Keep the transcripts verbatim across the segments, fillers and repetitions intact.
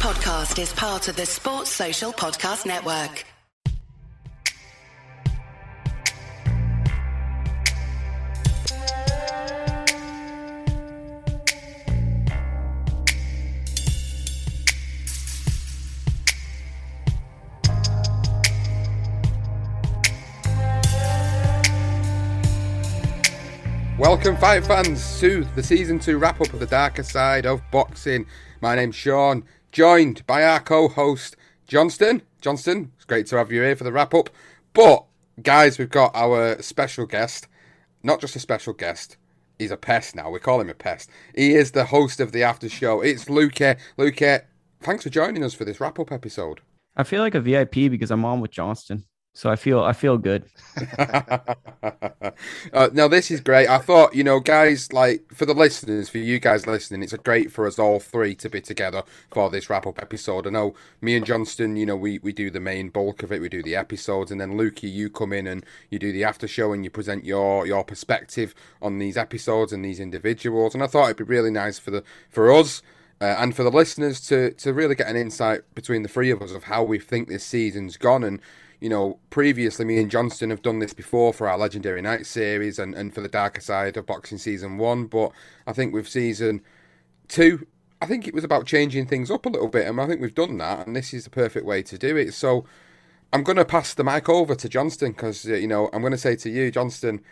podcast is part of the Sports Social Podcast Network. Welcome, fight fans, to the Season two wrap-up of The Darker Side of Boxing. My name's Sean, joined by our co-host, Johnston. Johnston, it's great to have you here for the wrap-up. But, guys, we've got our special guest. Not just a special guest, he's a pest now. We call him a pest. He is the host of the after show. It's Luke. Luke, thanks for joining us for this wrap-up episode. I feel like a V I P because I'm on with Johnston. So I feel I feel good. uh, now, this is great. I thought, you know, guys, like, for the listeners, for you guys listening, it's a great for us all three to be together for this wrap-up episode. I know me and Johnston, you know, we, we do the main bulk of it. We do the episodes. And then, Lukey, you come in and you do the after show and you present your, your perspective on these episodes and these individuals. And I thought it'd be really nice for the for us uh, and for the listeners to, to really get an insight between the three of us of how we think this season's gone. And you know, previously, me and Johnston have done this before for our Legendary Night series and, and for the Darker Side of Boxing Season one. But I think with Season two, I think it was about changing things up a little bit. And I think we've done that. And this is the perfect way to do it. So I'm going to pass the mic over to Johnston because, uh, you know, I'm going to say to you, Johnston,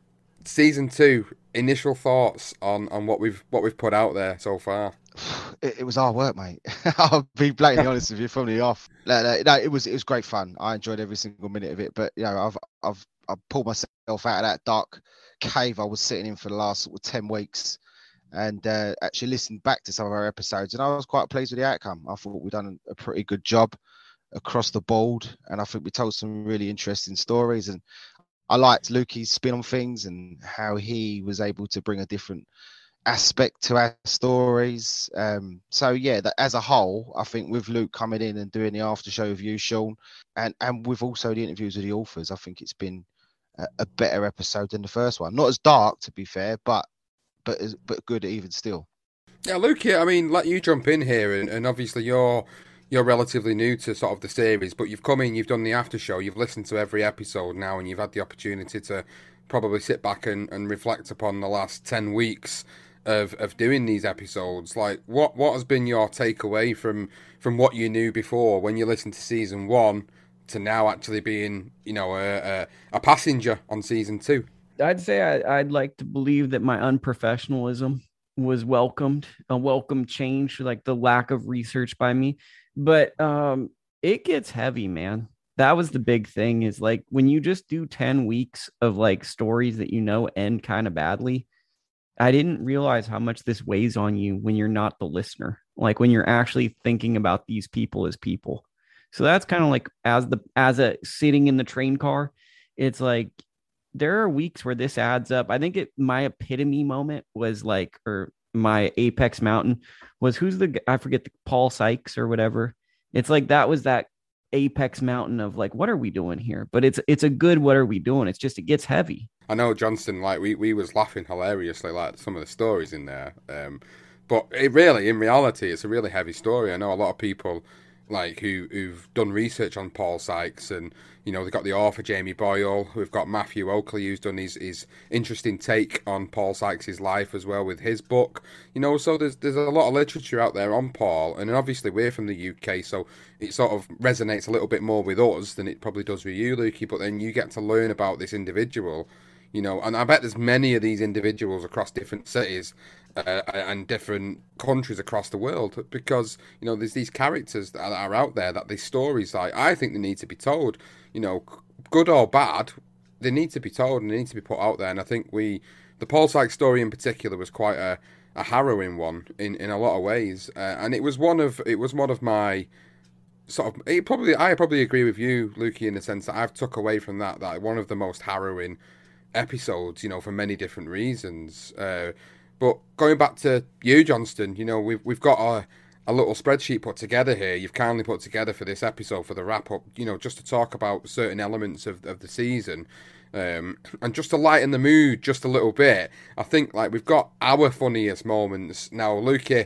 Season two, initial thoughts on, on what we've what we've put out there so far. It, it was hard work, mate. I'll be blatantly honest with you from the off. No, no, no, it was it was great fun. I enjoyed every single minute of it. But you know, I've I've I pulled myself out of that dark cave I was sitting in for the last sort of ten weeks, and uh, actually listened back to some of our episodes, and I was quite pleased with the outcome. I thought we'd done a pretty good job across the board, and I think we told some really interesting stories. And I liked Lukey's spin on things and how he was able to bring a different aspect to our stories. Um, so yeah, that as a whole, I think with Luke coming in and doing the after show with you, Sean, and and with also the interviews with the authors, I think it's been a, a better episode than the first one. Not as dark, to be fair, but but but good even still. Yeah, Luke, I mean, let you jump in here, and, and obviously you're you're relatively new to sort of the series, but you've come in, you've done the after show, you've listened to every episode now, and you've had the opportunity to probably sit back and, and reflect upon the last ten weeks of of doing these episodes. Like, what what has been your takeaway from from what you knew before when you listened to season one to now actually being, you know, a a, a passenger on season two? I'd say I, I'd like to believe that my unprofessionalism was welcomed, a welcome change, like the lack of research by me. But um, it gets heavy, man. That was the big thing, is like when you just do ten weeks of like stories that you know end kind of badly. I didn't realize how much this weighs on you when you're not the listener, like when you're actually thinking about these people as people. So that's kind of like as the as a sitting in the train car, it's like there are weeks where this adds up. I think it my epitome moment was like, or my apex mountain was who's the I forget the Paul Sykes or whatever. It's like that was that apex mountain of like, what are we doing here? But it's it's a good what are we doing? It's just it gets heavy. I know, Johnston, like, we, we was laughing hilariously, like, some of the stories in there. Um, but it really, in reality, it's a really heavy story. I know a lot of people, like, who, who've done research on Paul Sykes, and, you know, they've got the author, Jamie Boyle. We've got Matthew Oakley, who's done his, his interesting take on Paul Sykes' life as well with his book. You know, so there's there's a lot of literature out there on Paul, and obviously we're from the U K, so it sort of resonates a little bit more with us than it probably does with you, Lukey, but then you get to learn about this individual. You know, and I bet there's many of these individuals across different cities uh, and different countries across the world, because, you know, there's these characters that are out there, that these stories, like, I think they need to be told, you know, good or bad, they need to be told and they need to be put out there. And I think we, the Paul Sykes story in particular was quite a, a harrowing one in, in a lot of ways. Uh, and it was one of, it was one of my sort of, it probably, I probably agree with you, Lukey, in the sense that I've took away from that, that one of the most harrowing episodes, you know, for many different reasons. Uh, but going back to you, Johnston, you know, we've we've got a, a little spreadsheet put together here. You've kindly put together for this episode for the wrap up, you know, just to talk about certain elements of of the season, um, and just to lighten the mood just a little bit. I think like we've got our funniest moments now, Lukey.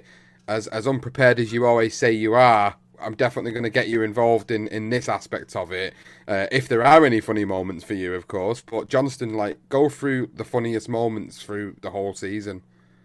as as unprepared as you always say you are, I'm definitely going to get you involved in, in this aspect of it. Uh, if there are any funny moments for you, of course. But Johnston, like, go through the funniest moments through the whole season.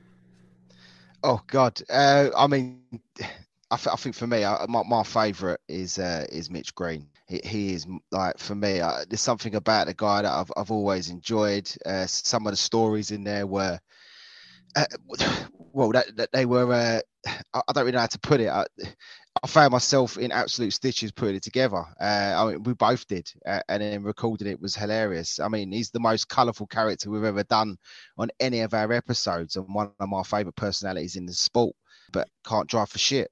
Oh God, uh, I mean, I, th- I think for me, I, my my favourite is uh, is Mitch Green. He, he is like for me. Uh, there's something about the guy that I've I've always enjoyed. Uh, some of the stories in there were, uh, well, that, that they were. Uh, I, I don't really know how to put it. I, I found myself in absolute stitches putting it together. Uh, I mean, we both did, uh, and then recording it was hilarious. I mean, he's the most colourful character we've ever done on any of our episodes, and one of my favourite personalities in the sport. But can't drive for shit.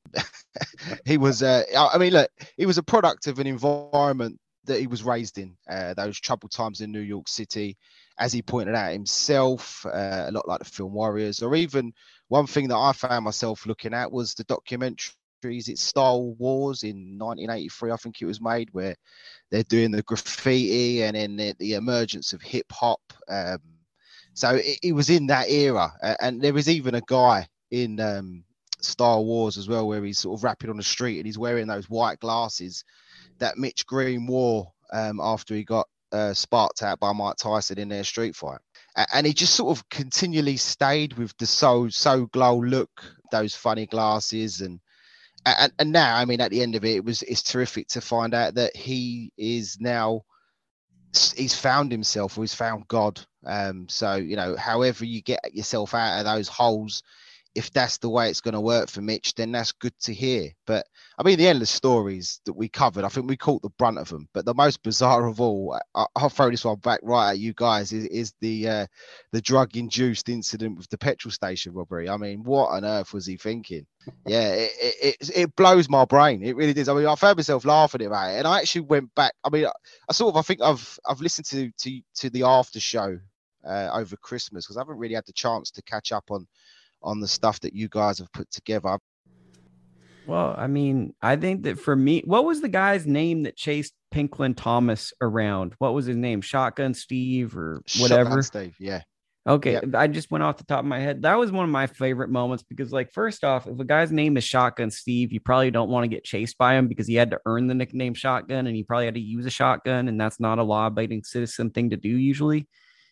He was. Uh, I mean, look, he was a product of an environment that he was raised in. Uh, those troubled times in New York City, as he pointed out himself, uh, a lot like the film Warriors, or even one thing that I found myself looking at was the documentary. It's Star Wars in nineteen eighty-three, I think it was made, where they're doing the graffiti and then the, the emergence of hip hop. Um, so it, it was in that era, uh, and there was even a guy in um, Star Wars as well, where he's sort of rapping on the street and he's wearing those white glasses that Mitch Green wore um, after he got uh, sparked out by Mike Tyson in their street fight. And he just sort of continually stayed with the so so glow look, those funny glasses, and. And, and now, I mean, at the end of it, it was it's terrific to find out that he is now he's found himself, or he's found God. Um, so you know, however you get yourself out of those holes, if that's the way it's going to work for Mitch, then that's good to hear. But I mean, the endless stories that we covered, I think we caught the brunt of them. But the most bizarre of all, I, I'll throw this one back right at you guys, is, is the uh, the drug-induced incident with the petrol station robbery. I mean, what on earth was he thinking? Yeah, it, it, it blows my brain. It really does. I mean, I found myself laughing about it, and I actually went back. I mean, I, I sort of, I think I've I've listened to to to the after show uh, over Christmas, because I haven't really had the chance to catch up on. on the stuff that you guys have put together. Well, I mean, I think that for me, what was the guy's name that chased Pinklin Thomas around? What was his name? Shotgun Steve or whatever? Shotgun Steve, yeah. Okay, yep. I just went off the top of my head. That was one of my favorite moments because, like, first off, if a guy's name is Shotgun Steve, you probably don't want to get chased by him because he had to earn the nickname Shotgun, and he probably had to use a shotgun, and that's not a law-abiding citizen thing to do usually.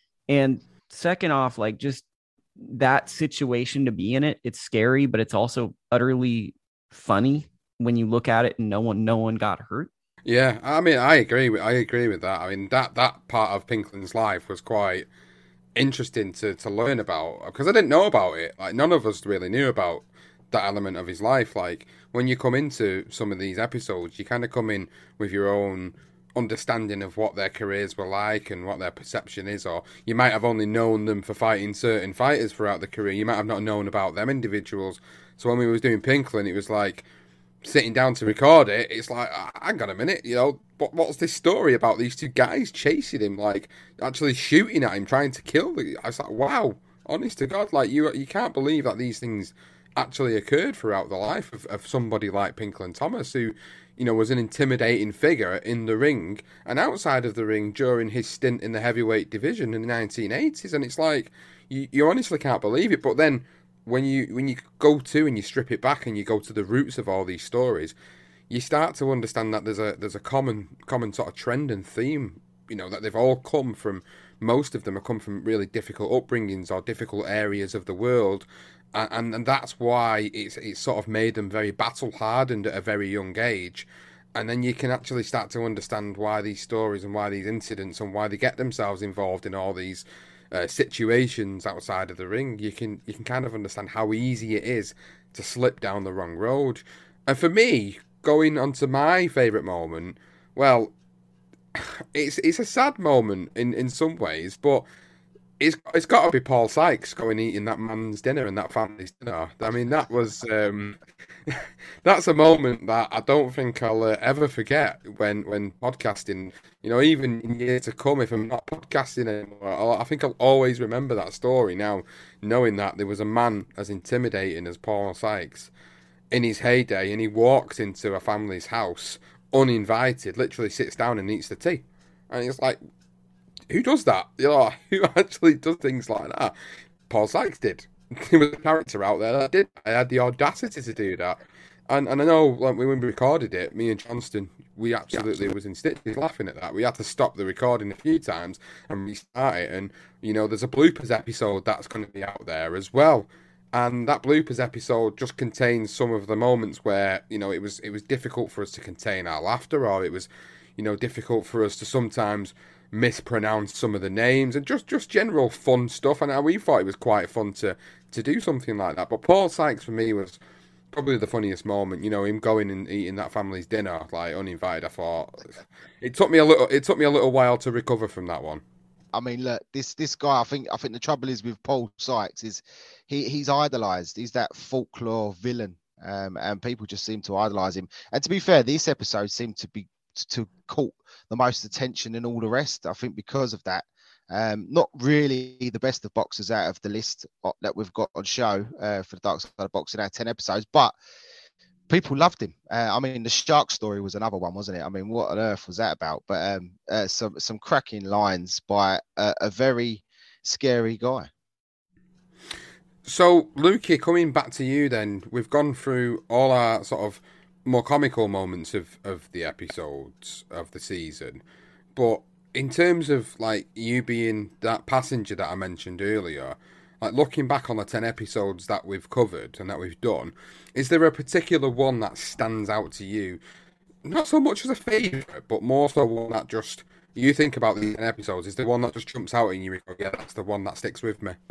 And second off, like, just that situation to be in it, it's scary, but it's also utterly funny when you look at it and no one no one got hurt. Yeah, I mean, I agree with I agree with that. I mean, that that part of Pinklin's life was quite interesting to to learn about, because I didn't know about it. Like, none of us really knew about that element of his life. Like, when you come into some of these episodes, you kind of come in with your own understanding of what their careers were like and what their perception is, or you might have only known them for fighting certain fighters throughout the career. You might have not known about them individuals. So when we was doing Pinklin, it was like sitting down to record it. It's like, hang on a minute, you know, what, what's this story about these two guys chasing him, like actually shooting at him, trying to kill him? I was like, wow, honest to God, like you you can't believe that these things actually occurred throughout the life of, of somebody like Pinklin Thomas, who, you know, was an intimidating figure in the ring and outside of the ring during his stint in the heavyweight division in the nineteen eighties. And it's like, you, you honestly can't believe it. But then when you when you go to and you strip it back and you go to the roots of all these stories, you start to understand that there's a there's a common common sort of trend and theme, you know, that they've all come from, most of them have come from really difficult upbringings or difficult areas of the world. And and that's why it's it's sort of made them very battle hardened at a very young age. And then you can actually start to understand why these stories and why these incidents and why they get themselves involved in all these uh, situations outside of the ring. You can you can kind of understand how easy it is to slip down the wrong road. And for me, going on to my favourite moment, well, it's it's a sad moment in, in some ways, but It's it's got to be Paul Sykes going eating that man's dinner and that family's dinner. I mean, that was um, that's a moment that I don't think I'll uh, ever forget when, when podcasting. You know, even in years to come, if I'm not podcasting anymore, I'll, I think I'll always remember that story now, knowing that there was a man as intimidating as Paul Sykes in his heyday, and he walks into a family's house uninvited, literally sits down and eats the tea, and it's like, who does that? You know, who actually does things like that? Paul Sykes did. there was a character out there that did. I had the audacity to do that. And and I know like, when we recorded it, me and Johnston, we absolutely was in stitches laughing at that. We had to stop the recording a few times and restart it. And, you know, there's a bloopers episode that's going to be out there as well. And that bloopers episode just contains some of the moments where, you know, it was it was difficult for us to contain our laughter, or it was, you know, difficult for us to sometimes mispronounce some of the names, and just, just general fun stuff. And we thought it was quite fun to, to do something like that. But Paul Sykes, for me, was probably the funniest moment, you know, him going and eating that family's dinner, like uninvited. I thought it took me a little, it took me a little while to recover from that one. I mean, look, this this guy. I think I think the trouble is with Paul Sykes is he he's idolised. He's that folklore villain, um, and people just seem to idolise him. And to be fair, this episode seemed to be to caught the most attention and all the rest. I think because of that. Um, not really the best of boxers out of the list that we've got on show uh, for the Dark Side of Boxing, our ten episodes, but people loved him. Uh, I mean, the shark story was another one, wasn't it? I mean, what on earth was that about? But um, uh, some some cracking lines by a, a very scary guy. So, Lukey, coming back to you then, we've gone through all our sort of more comical moments of, of the episodes of the season, but in terms of, like, you being that passenger that I mentioned earlier, like, looking back on the ten episodes that we've covered and that we've done, is there a particular one that stands out to you? Not so much as a favourite, but more so one that just, you think about the ten episodes, is the one that just jumps out and you go, yeah, that's the one that sticks with me?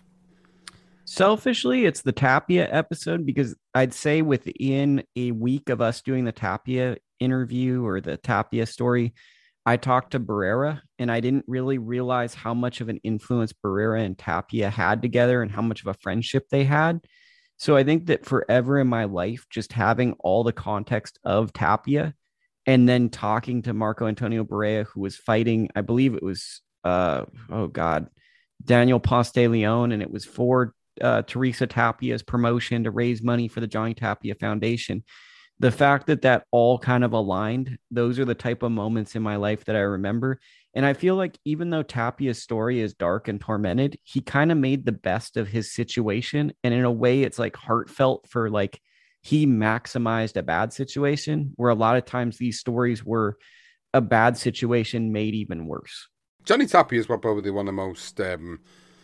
Selfishly, it's the Tapia episode, because I'd say within a week of us doing the Tapia interview or the Tapia story, I talked to Barrera, and I didn't really realize how much of an influence Barrera and Tapia had together and how much of a friendship they had. So I think that forever in my life, just having all the context of Tapia and then talking to Marco Antonio Barrera, who was fighting, I believe it was, uh, oh God, Daniel Ponce de Leon, and it was for uh, Teresa Tapia's promotion to raise money for the Johnny Tapia Foundation. The fact that that all kind of aligned, those are the type of moments in my life that I remember. And I feel like even though Tapia's story is dark and tormented, he kind of made the best of his situation. And in a way, it's like heartfelt for like he maximized a bad situation, where a lot of times these stories were a bad situation made even worse. Johnny Tapia is probably one of the most, um,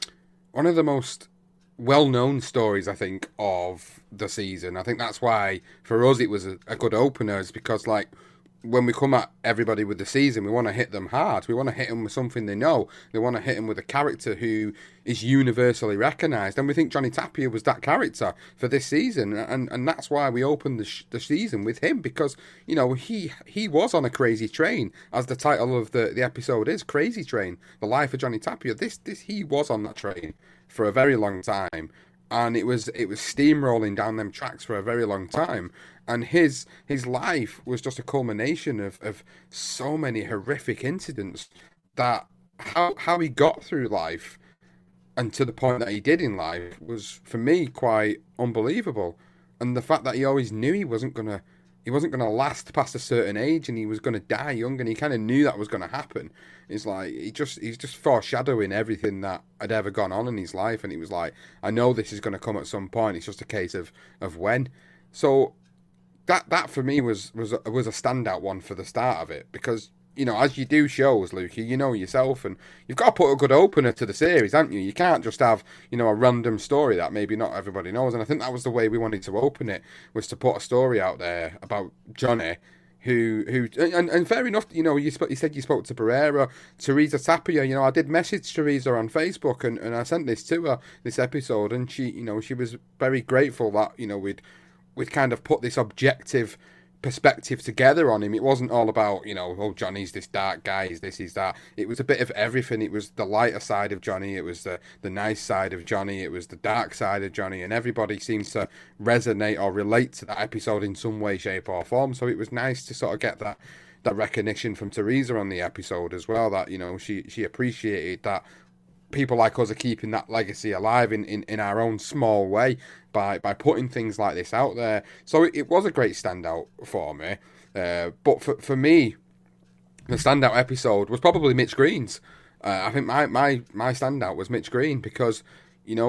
one of the most well-known stories, I think, of the season. I think that's why for us it was a, a good opener, is because, like, when we come at everybody with the season, we want to hit them hard. We want to hit them with something they know. They want to hit them with a character who is universally recognised, and we think Johnny Tapia was that character for this season, and and that's why we opened the, sh- the season with him, because, you know, he he was on a crazy train, as the title of the, the episode is, Crazy Train, the life of Johnny Tapia. This this he was on that train for a very long time, and it was it was steamrolling down them tracks for a very long time. And his his life was just a culmination of, of so many horrific incidents, that how how he got through life and to the point that he did in life was, for me, quite unbelievable. And the fact that he always knew he wasn't gonna he wasn't gonna last past a certain age, and he was gonna die young, and he kind of knew that was gonna happen. It's like he just he's just foreshadowing everything that had ever gone on in his life, and he was like, I know this is gonna come at some point. It's just a case of of when. So that that for me was was was a standout one for the start of it, because, you know, as you do shows, Lukey, you know yourself, and you've got to put a good opener to the series, haven't you? You can't just have, you know, a random story that maybe not everybody knows. And I think that was the way we wanted to open it, was to put a story out there about Johnny, who, who and, and fair enough, you know, you, sp- you said you spoke to Barrera, Teresa Tapia. You know, I did message Teresa on Facebook, and, and I sent this to her, this episode, and she, you know, she was very grateful that, you know, we'd, we'd kind of put this objective perspective together on him. It wasn't all about, you know, oh, Johnny's this dark guy, he's this, he's that. It was a bit of everything. It was the lighter side of Johnny, it was the, the nice side of Johnny, it was the dark side of Johnny, and everybody seems to resonate or relate to that episode in some way, shape or form. So it was nice to sort of get that that recognition from Teresa on the episode as well, that, you know, she, she appreciated that people like us are keeping that legacy alive in, in, in our own small way by, by putting things like this out there. So it, it was a great standout for me. Uh, but for, for me, the standout episode was probably Mitch Green's. Uh, I think my, my, my standout was Mitch Green, because, you know,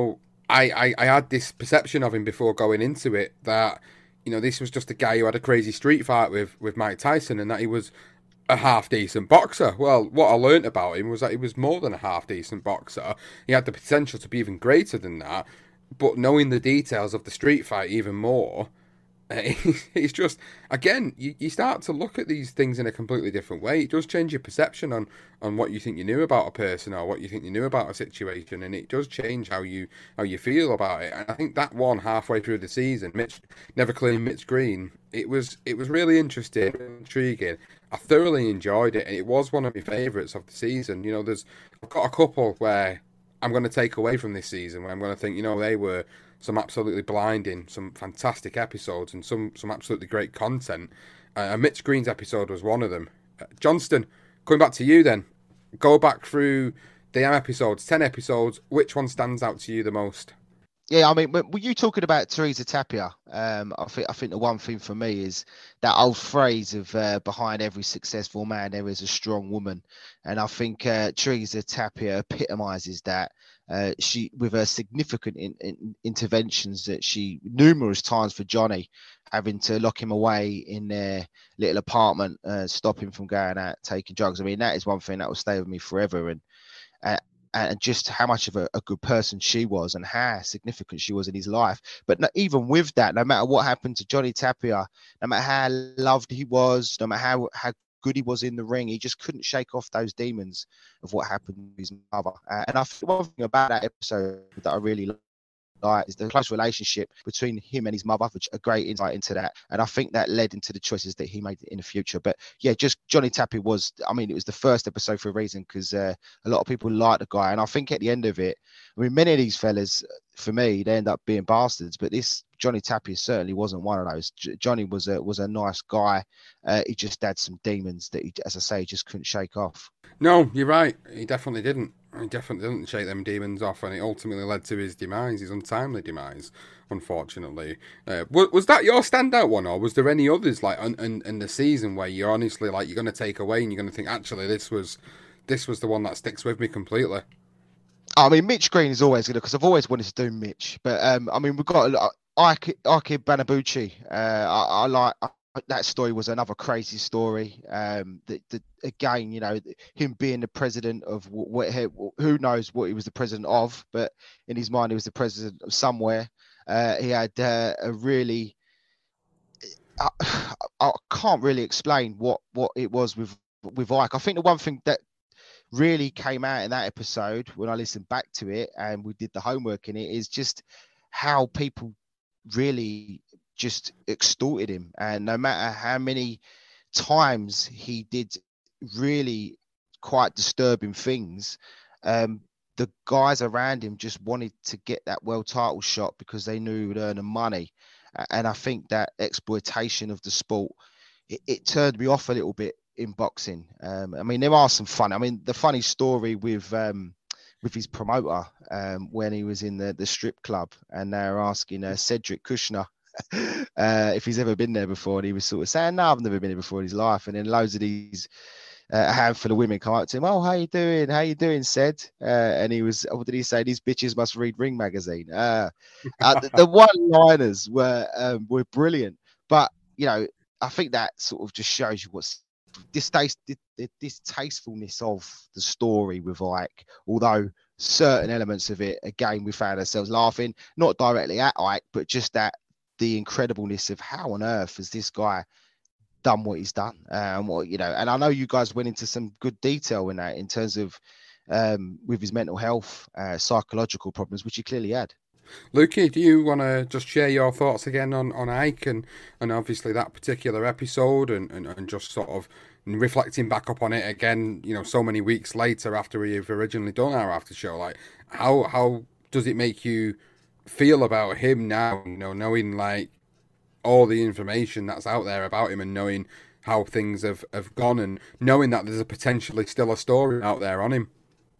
I, I, I had this perception of him before going into it that, you know, this was just a guy who had a crazy street fight with, with Mike Tyson and that he was a half decent boxer. Well, what I learnt about him was that he was more than a half decent boxer. He had the potential to be even greater than that, but knowing the details of the street fight even more, it's just, again, you, you start to look at these things in a completely different way. It does change your perception on, on what you think you knew about a person or what you think you knew about a situation, and it does change how you how you feel about it. And I think that one halfway through the season, Mitch never clean Mitch Green, it was it was really interesting, really intriguing. I thoroughly enjoyed it, and it was one of my favourites of the season. You know, there's I've got a couple where I'm going to take away from this season where I'm going to think, you know, they were some absolutely blinding, some fantastic episodes, and some, some absolutely great content. Uh, Mitch Green's episode was one of them. Uh, Johnston, coming back to you then, go back through the episodes, ten episodes. Which one stands out to you the most? Yeah, I mean, were you talking about Teresa Tapia? Um, I think I think the one thing for me is that old phrase of uh, behind every successful man there is a strong woman, and I think uh, Teresa Tapia epitomises that. Uh, she, with her significant in, in, interventions that she numerous times for Johnny, having to lock him away in their little apartment, uh, stop him from going out taking drugs. I mean, that is one thing that will stay with me forever, and uh, and just how much of a, a good person she was and how significant she was in his life. But no, even with that, no matter what happened to Johnny Tapia, no matter how loved he was, no matter how how good he was in the ring, he just couldn't shake off those demons of what happened with his mother. Uh, and I think one thing about that episode that I really like is the close relationship between him and his mother, which a great insight into that. And I think that led into the choices that he made in the future. But yeah, just Johnny Tapia was, I mean, it was the first episode for a reason, because uh, a lot of people like the guy. And I think at the end of it, I mean, many of these fellas, for me, they end up being bastards, but this Johnny Tapia certainly wasn't one of those. J- Johnny was a was a nice guy. Uh, he just had some demons that he, as I say, just couldn't shake off. No, you're right. He definitely didn't. He definitely didn't shake them demons off, and it ultimately led to his demise, his untimely demise, unfortunately. Uh, was, was that your standout one, or was there any others like in, in, in the season where you're honestly like you're going to take away and you're going to think actually this was this was the one that sticks with me completely? I mean, Mitch Green is always good because I've always wanted to do Mitch, but um, I mean, we've got a lot. Ike, Ike Banabuchi. Uh, I, I like I, that story. Was another crazy story. Um, that, that again, you know, him being the president of what, who knows what he was the president of, but in his mind, he was the president of somewhere. Uh, he had uh, a really. I, I can't really explain what what it was with with Ike. I think the one thing that really came out in that episode when I listened back to it and we did the homework in it is just how people really just extorted him, and no matter how many times he did really quite disturbing things, um the guys around him just wanted to get that world title shot because they knew he would earn the money. And I think that exploitation of the sport, it, it turned me off a little bit in boxing. Um, I mean, there are some fun. I mean, the funny story with um, with his promoter um, when he was in the, the strip club, and they were asking uh, Cedric Kushner uh, if he's ever been there before, and he was sort of saying, "No, I've never been there before in his life." And then loads of these, uh, a handful of women come up to him, "Oh, how you doing? How you doing, Ced?" Uh, and he was, what did he say? "These bitches must read Ring magazine." Uh, uh, the, the one-liners were um, were brilliant, but you know, I think that sort of just shows you what's distaste, the distastefulness of the story with Ike, although certain elements of it, again, we found ourselves laughing, not directly at Ike, but just at the incredibleness of how on earth has this guy done what he's done. Um, what, you know, and I know you guys went into some good detail in that in terms of um, with his mental health, uh, psychological problems, which he clearly had. Lukey, do you want to just share your thoughts again on, on Ike and, and obviously that particular episode and, and, and just sort of reflecting back up on it again, you know, so many weeks later after we've originally done our after show? Like, how how does it make you feel about him now, you know, knowing like all the information that's out there about him and knowing how things have, have gone and knowing that there's a potentially still a story out there on him?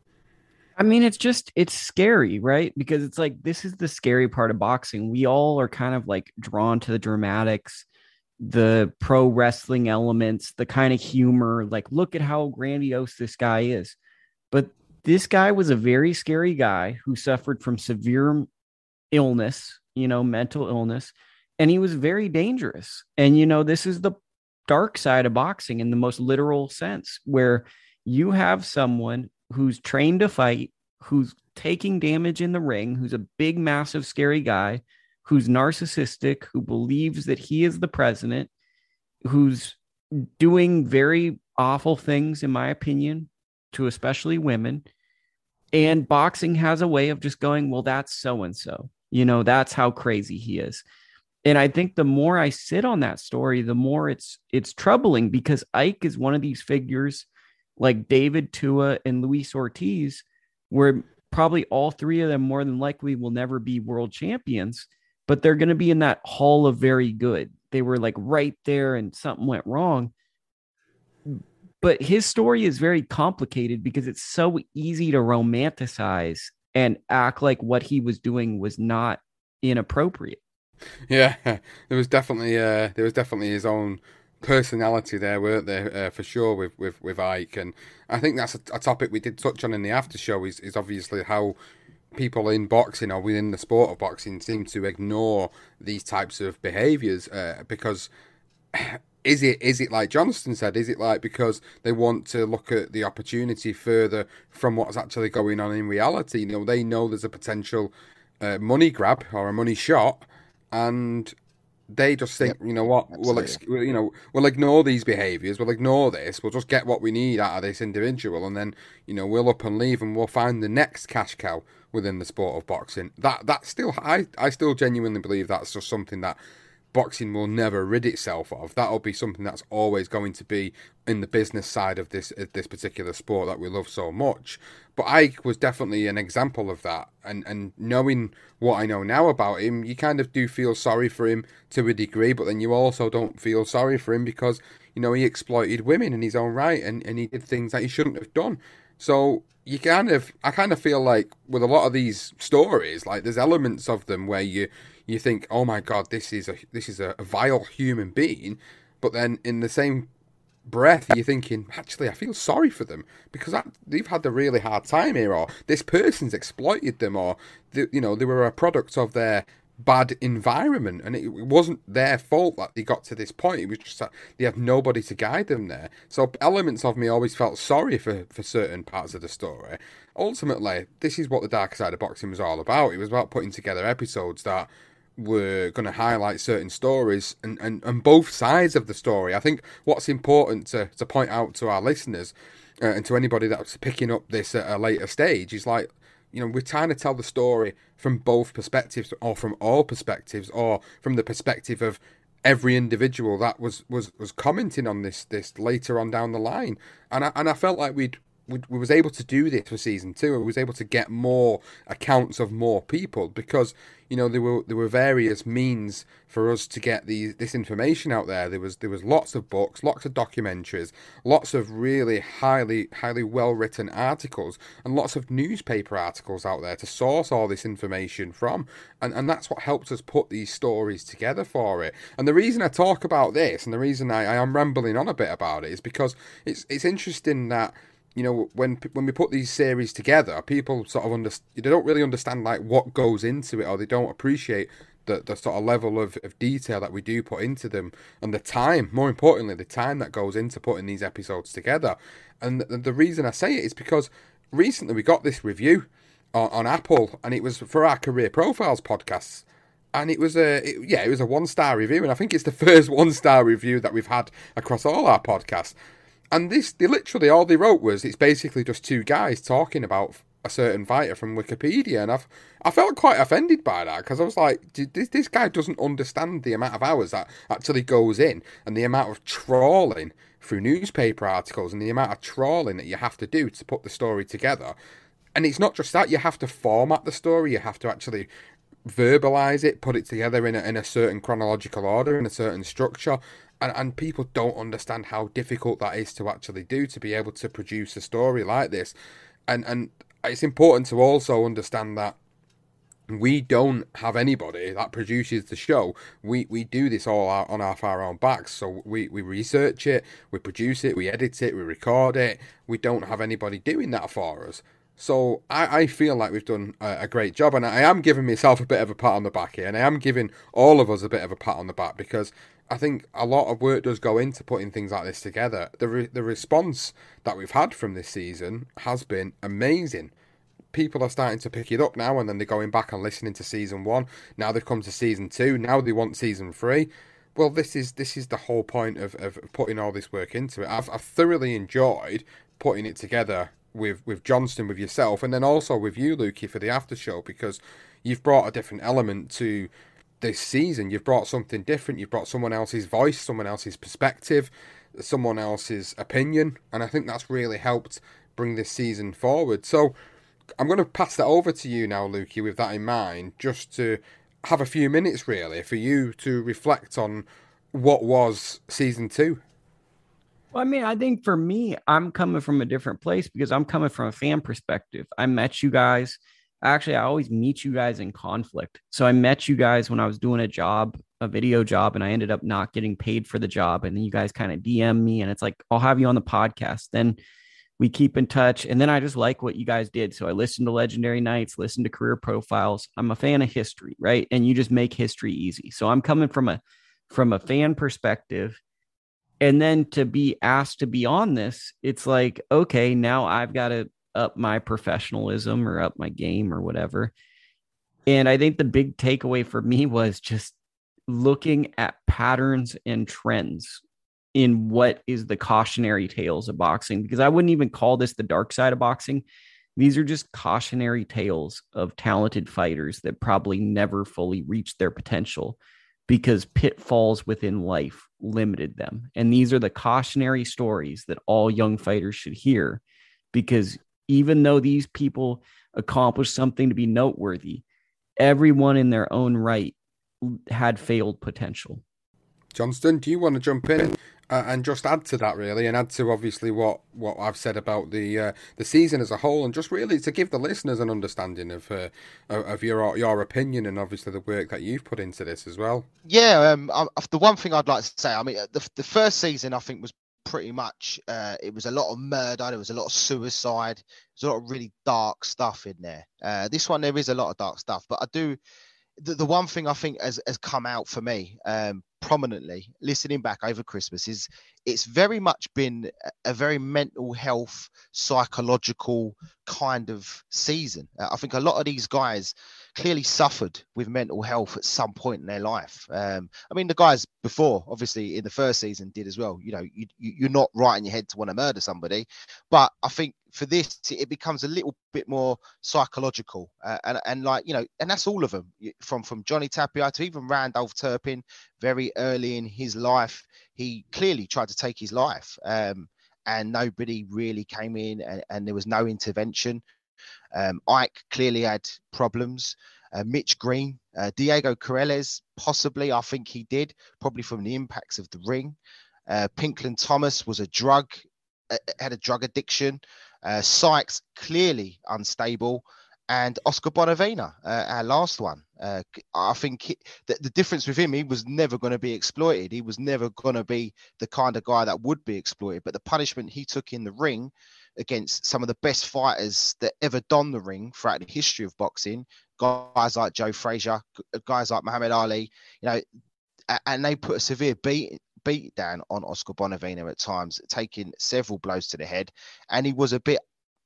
I mean, it's just, it's scary, right? Because it's like, this is the scary part of boxing. We all are kind of like drawn to the dramatics, the pro wrestling elements, the kind of humor, like, look at how grandiose this guy is. But this guy was a very scary guy who suffered from severe illness, you know, mental illness, and he was very dangerous. And, you know, this is the dark side of boxing in the most literal sense, where you have someone who's trained to fight, who's taking damage in the ring, who's a big, massive, scary guy, who's narcissistic, who believes that he is the president, who's doing very awful things, in my opinion, to especially women. And boxing has a way of just going, well, that's so-and-so, you know, that's how crazy he is. And I think the more I sit on that story, the more it's, it's troubling, because Ike is one of these figures like David Tua and Luis Ortiz, where probably all three of them more than likely will never be world champions, but they're going to be in that hall of very good. They were like right there and something went wrong. But his story is very complicated because it's so easy to romanticize and act like what he was doing was not inappropriate. Yeah, there was definitely uh, there was definitely his own personality there, weren't there, uh, for sure, with, with, with Ike. And I think that's a, a topic we did touch on in the after show, is, is obviously how people in boxing or within the sport of boxing seem to ignore these types of behaviours, uh, because is it is it like Johnston said, is it like because they want to look at the opportunity further from what's actually going on in reality? You know, they know there's a potential uh, money grab or a money shot, and they just think, yep, you know what, we'll ex- you know we'll ignore these behaviours, we'll ignore this, we'll just get what we need out of this individual, and then, you know, we'll up and leave, and we'll find the next cash cow within the sport of boxing. That that still, I I still genuinely believe that's just something that boxing will never rid itself of. That'll be something that's always going to be in the business side of this of this particular sport that we love so much. But Ike was definitely an example of that. And and knowing what I know now about him, you kind of do feel sorry for him to a degree, but then you also don't feel sorry for him because, you know, he exploited women in his own right, and, and he did things that he shouldn't have done. So you kind of, I kind of feel like with a lot of these stories, like there's elements of them where you you think, oh my God, this is a this is a, a vile human being, but then in the same breath you're thinking, actually I feel sorry for them because that, they've had a really hard time here, or this person's exploited them, or they, you know, they were a product of their bad environment, and it wasn't their fault that they got to this point. It was just that they had nobody to guide them there. So elements of me always felt sorry for, for certain parts of the story. Ultimately, this is what the dark side of boxing was all about. It was about putting together episodes that were going to highlight certain stories and, and, and both sides of the story. I think what's important to, to point out to our listeners uh, and to anybody that's picking up this at a later stage is like, you know, we're trying to tell the story from both perspectives, or from all perspectives, or from the perspective of every individual that was, was, was commenting on this this later on down the line. And I, and I felt like we'd we, we was able to do this for season two, and we was able to get more accounts of more people because, you know, there were there were various means for us to get these this information out there. There was there was lots of books, lots of documentaries, lots of really highly highly well written articles, and lots of newspaper articles out there to source all this information from. And and that's what helped us put these stories together for it. And the reason I talk about this, and the reason I, I am rambling on a bit about it, is because it's it's interesting that, you know, when when we put these series together, people sort of under, they don't really understand like what goes into it, or they don't appreciate the, the sort of level of, of detail that we do put into them, and the time, more importantly, the time that goes into putting these episodes together. And the, the reason I say it is because recently we got this review on, on Apple, and it was for our Career Profiles podcasts. And it was a, it, yeah, it was a one-star review, and I think it's the first one-star review that we've had across all our podcasts. And this, they literally, all they wrote was, it's basically just two guys talking about a certain fighter from Wikipedia. And I've, I felt quite offended by that, because I was like, this, this guy doesn't understand the amount of hours that actually goes in, and the amount of trawling through newspaper articles, and the amount of trawling that you have to do to put the story together. And it's not just that, you have to format the story, you have to actually verbalize it, put it together in a, in a certain chronological order, in a certain structure. And, and people don't understand how difficult that is to actually do, to be able to produce a story like this. And and it's important to also understand that we don't have anybody that produces the show. We we do this all our, on our, our own backs. So we, we research it, we produce it, we edit it, we record it. We don't have anybody doing that for us. So I, I feel like we've done a, a great job, and I am giving myself a bit of a pat on the back here, and I am giving all of us a bit of a pat on the back, because I think a lot of work does go into putting things like this together. The re- the response that we've had from this season has been amazing. People are starting to pick it up now, and then they're going back and listening to season one. Now they've come to season two. Now they want season three. Well, this is this is the whole point of, of putting all this work into it. I've, I've thoroughly enjoyed putting it together with, with Johnston, with yourself, and then also with you, Lukey, for the after show, because you've brought a different element to this season. You've brought something different. You've brought someone else's voice, someone else's perspective, someone else's opinion, and I think that's really helped bring this season forward. So I'm going to pass that over to you now, Lukey, with that in mind, just to have a few minutes, really, for you to reflect on what was season two. Well, I mean, I think for me, I'm coming from a different place because I'm coming from a fan perspective. I met you guys. Actually, I always meet you guys in conflict. So I met you guys when I was doing a job, a video job, and I ended up not getting paid for the job. And then you guys kind of D M me, and it's like, I'll have you on the podcast. Then we keep in touch. And then I just like what you guys did. So I listened to Legendary Nights, listened to Career Profiles. I'm a fan of history, right? And you just make history easy. So I'm coming from a from a fan perspective. And then to be asked to be on this, it's like, okay, now I've got to up my professionalism or up my game or whatever. And I think the big takeaway for me was just looking at patterns and trends in what is the cautionary tales of boxing, because I wouldn't even call this the dark side of boxing. These are just cautionary tales of talented fighters that probably never fully reached their potential because pitfalls within life limited them. And these are the cautionary stories that all young fighters should hear, because even though these people accomplished something to be noteworthy, everyone in their own right had failed potential. Johnston, do you want to jump in uh, and just add to that, really, and add to obviously what, what I've said about the uh, the season as a whole, and just really to give the listeners an understanding of uh, of your your opinion and obviously the work that you've put into this as well? Yeah, um, I, the one thing I'd like to say, I mean, the the first season I think was pretty much uh, it was a lot of murder, there was a lot of suicide, there's a lot of really dark stuff in there. Uh, this one there is a lot of dark stuff, but I do. The, the one thing I think has, has come out for me um, prominently, listening back over Christmas, is it's very much been a very mental health, psychological kind of season. Uh, I think a lot of these guys clearly suffered with mental health at some point in their life. Um, I mean, the guys before, obviously in the first season did as well. You know, you, you're not right in your head to want to murder somebody. But I think for this, it becomes a little bit more psychological. Uh, and, and like, you know, and that's all of them, from, from Johnny Tapia to even Randolph Turpin, very early in his life, he clearly tried to take his life. Um, and nobody really came in, and, and there was no intervention. Um, Ike clearly had problems. Uh, Mitch Green, uh, Diego Corrales, possibly, I think he did, probably from the impacts of the ring. Uh, Pinklon Thomas was a drug, uh, had a drug addiction. Uh, Sykes, clearly unstable. And Oscar Bonavena, uh, our last one. Uh, I think he, the, the difference with him, he was never going to be exploited. He was never going to be the kind of guy that would be exploited. But the punishment he took in the ring against some of the best fighters that ever donned the ring throughout the history of boxing, guys like Joe Frazier, guys like Muhammad Ali, you know, and they put a severe beat beat down on Oscar Bonavena at times, taking several blows to the head, and he was a bit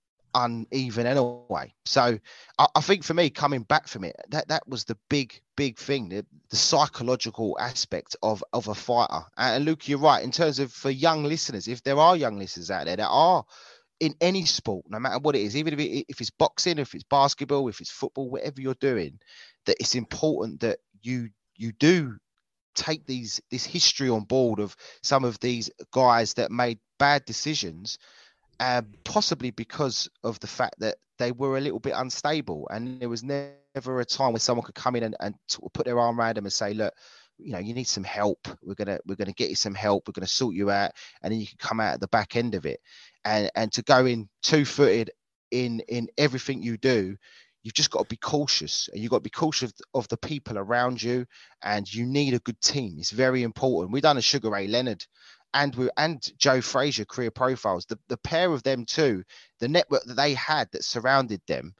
uneven anyway. So I, I think for me, coming back from it, that that was the big big thing, the, the psychological aspect of of a fighter. And Luke, you're right, in terms of for young listeners, if there are young listeners out there that are in any sport, no matter what it is, even if it, if it's boxing, if it's basketball, if it's football, whatever you're doing, that it's important that you you do take these this history on board of some of these guys that made bad decisions, uh, possibly because of the fact that they were a little bit unstable, and there was never a time when someone could come in and, and put their arm around them and say, look, you know, you need some help. We're gonna we're gonna get you some help. We're gonna sort you out, and then you can come out at the back end of it. And and to go in two-footed in in everything you do, you've just got to be cautious, and you've got to be cautious of the people around you, and you need a good team. It's very important. We've done a Sugar Ray Leonard and with and Joe Frazier career profiles, the, the pair of them two, the network that they had that surrounded them,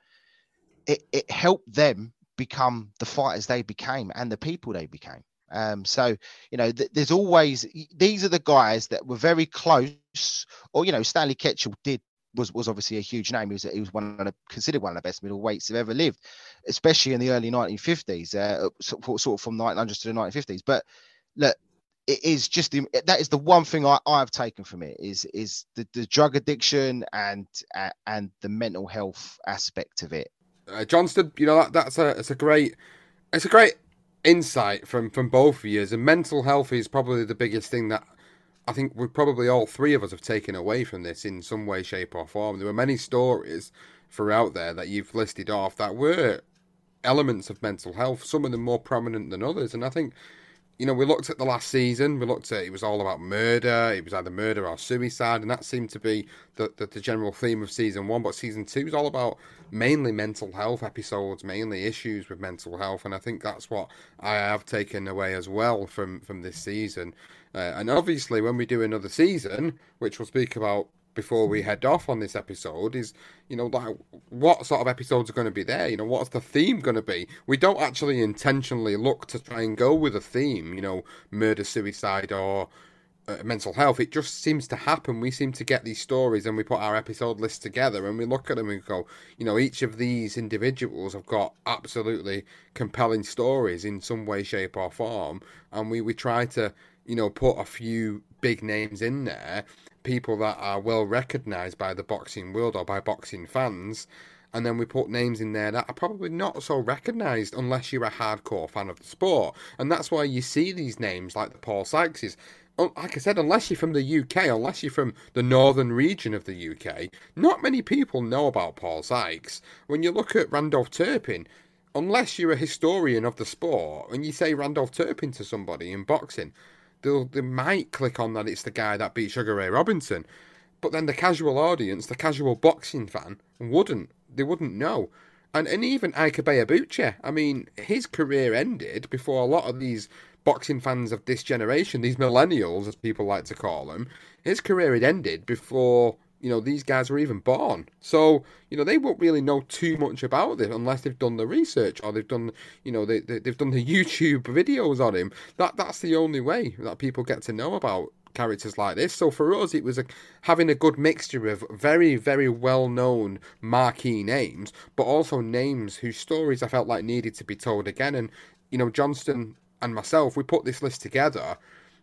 it, it helped them become the fighters they became and the people they became. Um, so, you know, th- there's always, these are the guys that were very close, or, you know, Stanley Ketchel did, was, was obviously a huge name. He was, he was one of the, considered one of the best middleweights who've ever lived, especially in the early nineteen fifties, uh, sort, sort of from nineteen hundreds to the nineteen fifties. But look, it is just the, that is the one thing I, I've taken from it is, is the, the drug addiction and, uh, and the mental health aspect of it. Uh, Johnston, you know, that, that's a, it's a great, it's a great insight from, from both of you. And mental health is probably the biggest thing that I think we probably all three of us have taken away from this in some way, shape or form. There were many stories throughout there that you've listed off that were elements of mental health, some of them more prominent than others. And I think, you know, we looked at the last season, we looked at, it was all about murder, it was either murder or suicide, and that seemed to be the, the, the general theme of season one. But season two is all about mainly mental health episodes, mainly issues with mental health, and I think that's what I have taken away as well from, from this season. Uh, and obviously, when we do another season, which we'll speak about before we head off on this episode, is, you know, like, what sort of episodes are going to be there? You know, what's the theme going to be? We don't actually intentionally look to try and go with a theme, you know, murder, suicide, or uh, mental health. It just seems to happen. We seem to get these stories and we put our episode list together and we look at them and go, you know, each of these individuals have got absolutely compelling stories in some way, shape or form. And we, we try to, you know, put a few big names in there, people that are well recognised by the boxing world or by boxing fans, and then we put names in there that are probably not so recognised unless you're a hardcore fan of the sport. And that's why you see these names like the Paul Sykeses. Like I said, unless you're from the U K, unless you're from the northern region of the U K, not many people know about Paul Sykes. When you look at Randolph Turpin, unless you're a historian of the sport, and you say Randolph Turpin to somebody in boxing, They'll, they might click on that it's the guy that beat Sugar Ray Robinson. But then the casual audience, the casual boxing fan, wouldn't. They wouldn't know. And and even Ike Ibeabuchi, I mean, his career ended before a lot of these boxing fans of this generation, these millennials, as people like to call them, his career had ended before, you know, these guys were even born. So, you know, they won't really know too much about this unless they've done the research or they've done, you know, they, they, they've done the YouTube videos on him. That That's the only way that people get to know about characters like this. So for us, it was a, having a good mixture of very, very well-known marquee names, but also names whose stories I felt like needed to be told again. And, you know, Johnston and myself, we put this list together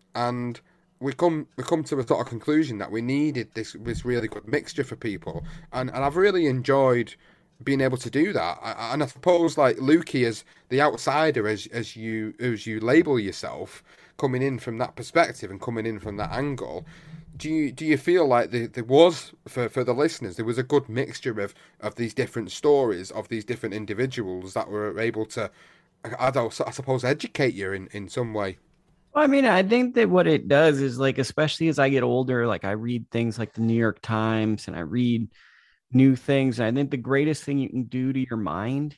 and we come we come to a sort of conclusion that we needed this this really good mixture for people, and and I've really enjoyed being able to do that. I, and I suppose, like Lukey, as the outsider, as as you as you label yourself, coming in from that perspective and coming in from that angle, do you do you feel like there, there was for, for the listeners there was a good mixture of of these different stories of these different individuals that were able to, I don't I suppose, educate you in in some way? Well, I mean, I think that what it does is, like, especially as I get older, like I read things like the New York Times and I read new things. And I think the greatest thing you can do to your mind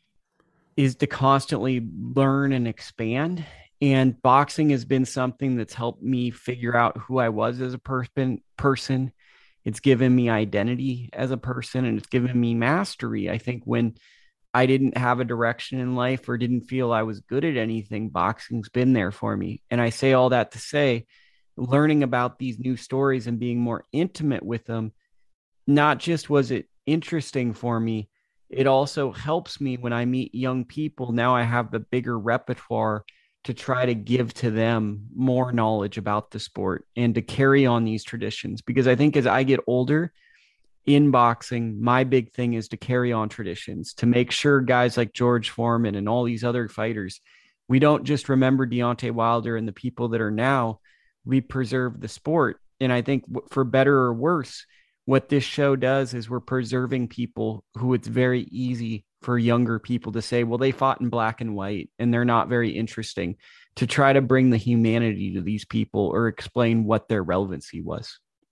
is to constantly learn and expand. And boxing has been something that's helped me figure out who I was as a person. person. It's given me identity as a person, and it's given me mastery. I think when I didn't have a direction in life or didn't feel I was good at anything, boxing's been there for me. And I say all that to say, learning about these new stories and being more intimate with them, not just was it interesting for me, it also helps me when I meet young people. Now I have the bigger repertoire to try to give to them more knowledge about the sport and to carry on these traditions. Because I think as I get older, in boxing, my big thing is to carry on traditions, to make sure guys like George Foreman and all these other fighters, we don't just remember Deontay Wilder and the people that are now, we preserve the sport. And I think for better or worse, what this show does is we're preserving people who it's very easy for younger people to say, well, they fought in black and white and they're not very interesting, to try to bring the humanity to these people or explain what their relevancy was.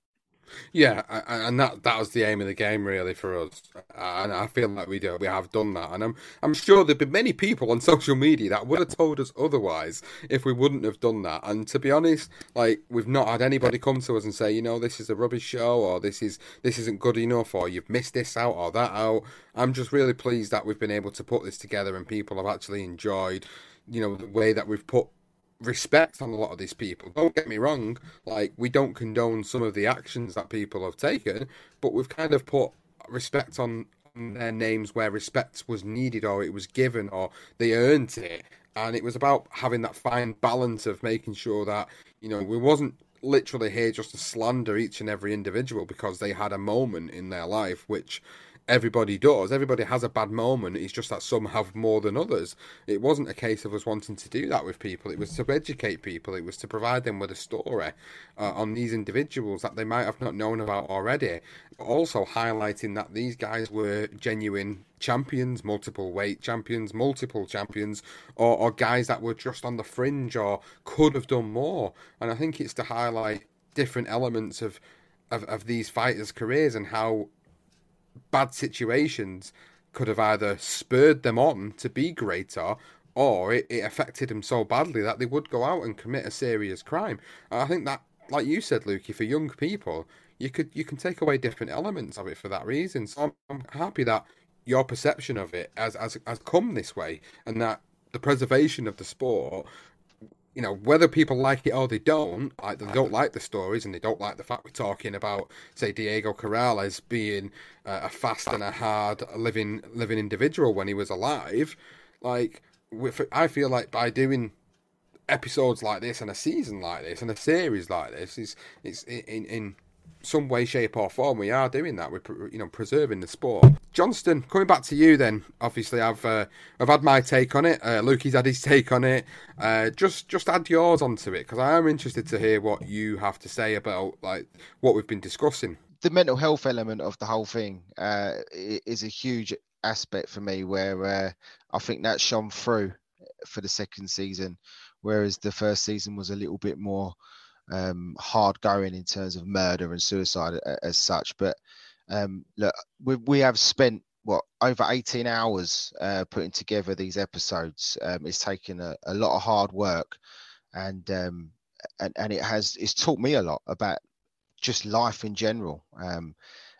Yeah, and that that was the aim of the game, really, for us. And I feel like we do, we have done that. And I'm I'm sure there've been many people on social media that would have told us otherwise if we wouldn't have done that. And to be honest, like, we've not had anybody come to us and say, you know, this is a rubbish show, or this is this isn't good enough, or you've missed this out or that out. I'm just really pleased that we've been able to put this together and people have actually enjoyed, you know, the way that we've put respect on a lot of these people. Don't get me wrong, like, we don't condone some of the actions that people have taken, but we've kind of put respect on, on their names where respect was needed, or it was given, or they earned it. And it was about having that fine balance of making sure that, you know, we wasn't literally here just to slander each and every individual because they had a moment in their life, which everybody does. Everybody has a bad moment. It's just that some have more than others. It wasn't a case of us wanting to do that with people. It was to educate people. It was to provide them with a story uh, on these individuals that they might have not known about already. But also highlighting that these guys were genuine champions, multiple weight champions, multiple champions, or, or guys that were just on the fringe or could have done more. And I think it's to highlight different elements of, of, of these fighters' careers and how bad situations could have either spurred them on to be greater, or it, it affected them so badly that they would go out and commit a serious crime. And I think that, like you said, Lukey, for young people, you could you can take away different elements of it for that reason. So I'm, I'm happy that your perception of it has, has has come this way, and that the preservation of the sport, you know, whether people like it or they don't, like, they don't like the stories and they don't like the fact we're talking about, say, Diego Corrales being uh, a fast and a hard living living individual when he was alive. Like, I feel like by doing episodes like this and a season like this and a series like this, is it's in in some way, shape, or form, we are doing that. We're, you know, preserving the sport. Johnston, coming back to you then. Obviously, I've uh, I've had my take on it. Uh, Lukey's had his take on it. Uh, just just add yours onto it, because I am interested to hear what you have to say about, like, what we've been discussing. The mental health element of the whole thing uh, is a huge aspect for me, where uh, I think that shone through for the second season, whereas the first season was a little bit more um hard going in terms of murder and suicide as such. But um look, we, we have spent what over eighteen hours uh putting together these episodes. Um it's taken a, a lot of hard work, and um and, and it has it's taught me a lot about just life in general, um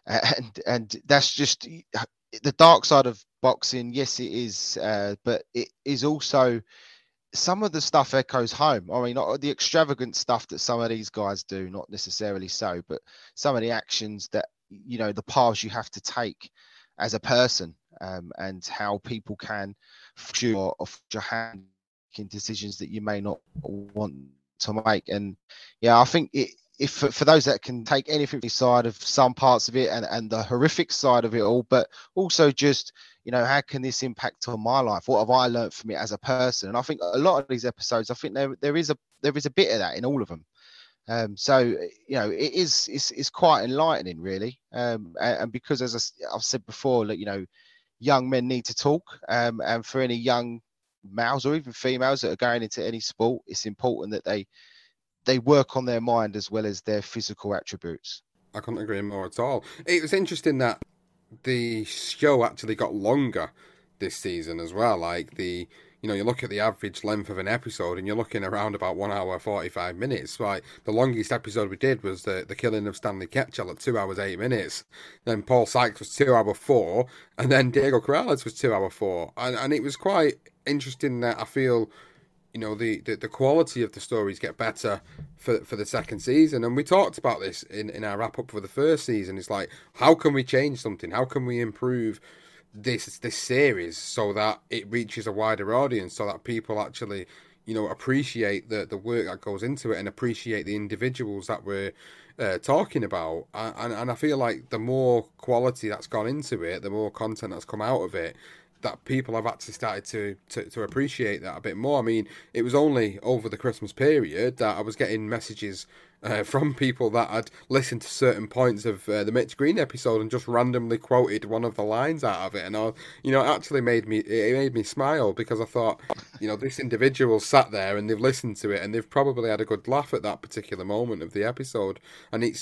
and and that's just the dark side of boxing. Yes, it is, uh but it is also, some of the stuff echoes home. I mean, not the extravagant stuff that some of these guys do, not necessarily so, but some of the actions that, you know, the paths you have to take as a person, um, and how people can your your hand in decisions that you may not want to make. And yeah, I think it, if for those that can take anything side of some parts of it and, and the horrific side of it all, but also just, you know, how can this impact on my life? What have I learned from it as a person? And I think a lot of these episodes, I think there there is a there is a bit of that in all of them. Um, so, you know, it is it's, it's quite enlightening, really. Um, and, and because, as I, I've said before, that, you know, young men need to talk. Um, and for any young males or even females that are going into any sport, it's important that they they work on their mind as well as their physical attributes. I couldn't agree more at all. It was interesting that the show actually got longer this season as well. Like, the, you know, you look at the average length of an episode and you're looking around about one hour, forty-five minutes. Like, the longest episode we did was the, the killing of Stanley Ketchel at two hours, eight minutes. Then Paul Sykes was two hour four. And then Diego Corrales was two hour four. And, and it was quite interesting that I feel, you know, the, the, the quality of the stories get better for for the second season. And we talked about this in, in our wrap-up for the first season. It's like, how can we change something? How can we improve this this series so that it reaches a wider audience, so that people actually, you know, appreciate the, the work that goes into it and appreciate the individuals that we're uh, talking about. And, and I feel like the more quality that's gone into it, the more content that's come out of it, that people have actually started to, to, to appreciate that a bit more. I mean, it was only over the Christmas period that I was getting messages uh, from people that had listened to certain points of uh, the Mitch Green episode and just randomly quoted one of the lines out of it. And, I, you know, it actually made me, it made me smile, because I thought, you know, this individual sat there and they've listened to it and they've probably had a good laugh at that particular moment of the episode. And it's,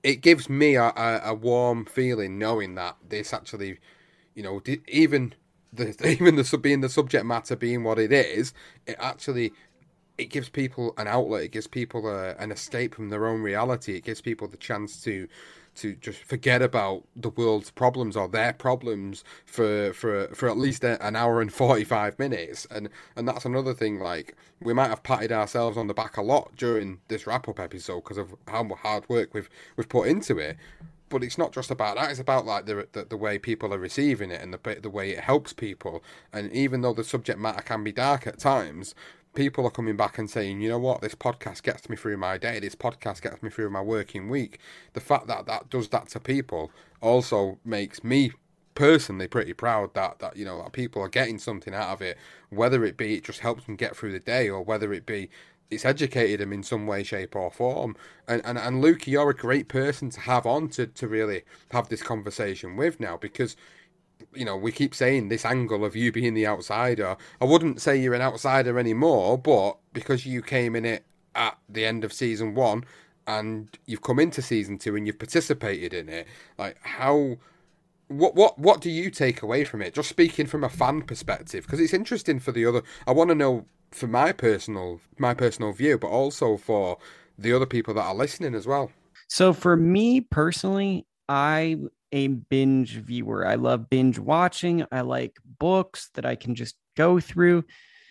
it gives me a, a, a warm feeling knowing that this actually, you know, even the even the being the subject matter being what it is, it actually it gives people an outlet. It gives people a, an escape from their own reality. It gives people the chance to to just forget about the world's problems or their problems for for for at least a, an hour and forty-five minutes. And and that's another thing. Like, we might have patted ourselves on the back a lot during this wrap up episode because of how hard work we've we've put into it. But it's not just about that. It's about like the, the the way people are receiving it and the the way it helps people. And even though the subject matter can be dark at times, people are coming back and saying, you know what, this podcast gets me through my day. This podcast gets me through my working week. The fact that that does that to people also makes me personally pretty proud that, that you know, that people are getting something out of it, whether it be it just helps them get through the day or whether it be it's educated them in some way, shape or form. And, and, and Luke, you're a great person to have on to, to really have this conversation with now, because you know, we keep saying this angle of you being the outsider. I wouldn't say you're an outsider anymore, but because you came in it at the end of season one and you've come into season two and you've participated in it, like how, what, what, what do you take away from it? Just speaking from a fan perspective, because it's interesting for the other, I want to know for my personal, my personal view, but also for the other people that are listening as well. So for me personally, I a binge viewer. I love binge watching. I like books that I can just go through.